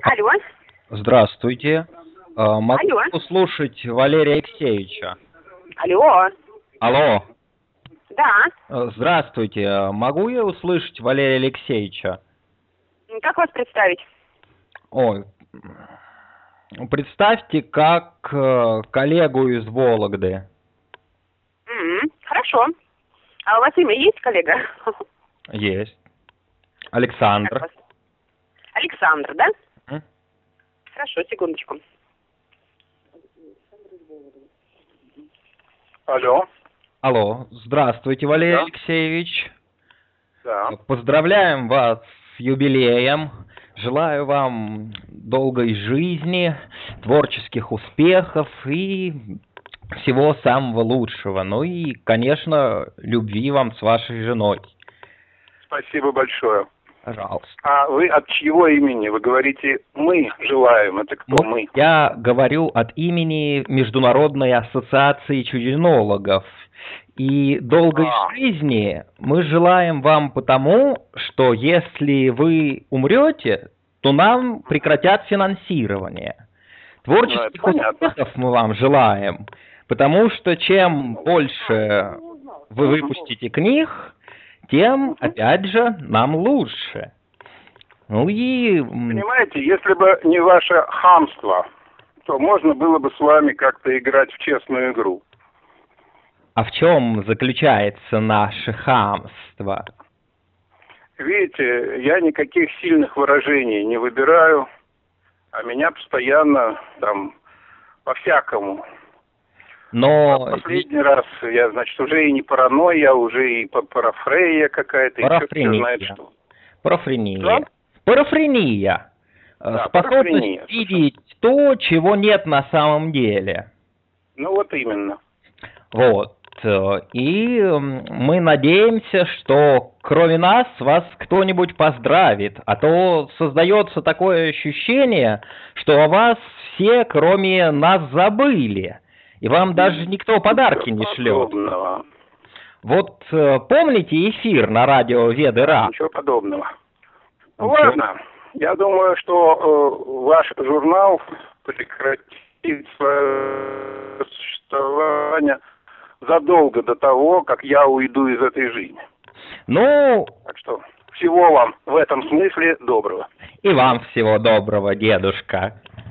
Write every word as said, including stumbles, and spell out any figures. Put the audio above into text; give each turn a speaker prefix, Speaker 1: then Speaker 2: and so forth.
Speaker 1: Алло.
Speaker 2: Здравствуйте. А, Могу
Speaker 1: Алло.
Speaker 2: услышать Валерия Алексеевича?
Speaker 1: Алло.
Speaker 2: Алло.
Speaker 1: Да.
Speaker 2: Э, Здравствуйте. А Могу я услышать Валерия Алексеевича?
Speaker 1: М, Как вас представить?
Speaker 2: Ой, представьте, как э, коллегу из Вологды.
Speaker 1: М, Хорошо. А у вас имя есть, коллега?
Speaker 2: Есть.
Speaker 1: Как
Speaker 2: Александр.
Speaker 1: вас? Александр, да?
Speaker 2: М?
Speaker 1: Хорошо, секундочку.
Speaker 3: Алло,
Speaker 2: Алло. Здравствуйте, Валерий
Speaker 3: да,
Speaker 2: Алексеевич.
Speaker 3: да.
Speaker 2: Поздравляем вас с юбилеем. Желаю вам долгой жизни, творческих успехов и всего самого лучшего. Ну и, конечно, любви вам с вашей женой.
Speaker 3: Спасибо большое.
Speaker 2: Пожалуйста.
Speaker 3: А вы от чьего имени? Вы говорите «мы желаем». Это кто
Speaker 2: Мы-
Speaker 3: мы?
Speaker 2: Я говорю от имени Международной ассоциации чудинологов. И долгой
Speaker 3: А,
Speaker 2: жизни мы желаем вам потому, что если вы умрете, то нам прекратят финансирование.
Speaker 3: ну это
Speaker 2: Творческих
Speaker 3: понятно.
Speaker 2: успехов мы вам желаем, потому что чем больше вы
Speaker 3: Мгм,
Speaker 2: выпустите книг, тем,
Speaker 3: мгм.
Speaker 2: опять же, нам лучше. Ну и м,
Speaker 3: Понимаете, если бы не ваше хамство, то можно было бы с вами как-то играть в честную игру.
Speaker 2: а в чем заключается наше хамство?
Speaker 3: Видите, я никаких сильных выражений не выбираю, а меня постоянно там по-всякому. А
Speaker 2: Но и
Speaker 3: последний раз я, значит, уже и не паранойя, уже и па- парафрея какая-то, и черт все знает
Speaker 2: парафрения.
Speaker 3: что. Что?
Speaker 2: Парафрения. Парафрения. Э,
Speaker 3: Да,
Speaker 2: Способность
Speaker 3: парафрения, совершенно.
Speaker 2: видеть то, чего нет на самом деле.
Speaker 3: Ну вот именно.
Speaker 2: Вот. э, И м, мы надеемся, что кроме нас вас кто-нибудь поздравит, а то создается такое ощущение, что о вас все, кроме нас, забыли, и вам даже никто подарки
Speaker 3: Ничего
Speaker 2: не шлет.
Speaker 3: подобного.
Speaker 2: Вот э, помните эфир на радио Ведера?
Speaker 3: Ничего подобного. Ну
Speaker 2: Ничего.
Speaker 3: ладно. Я думаю, что э, ваш журнал прекратит свое существование задолго до того, как я уйду из этой жизни.
Speaker 2: Ну,
Speaker 3: Так что всего вам в этом смысле доброго.
Speaker 2: и вам всего доброго, дедушка.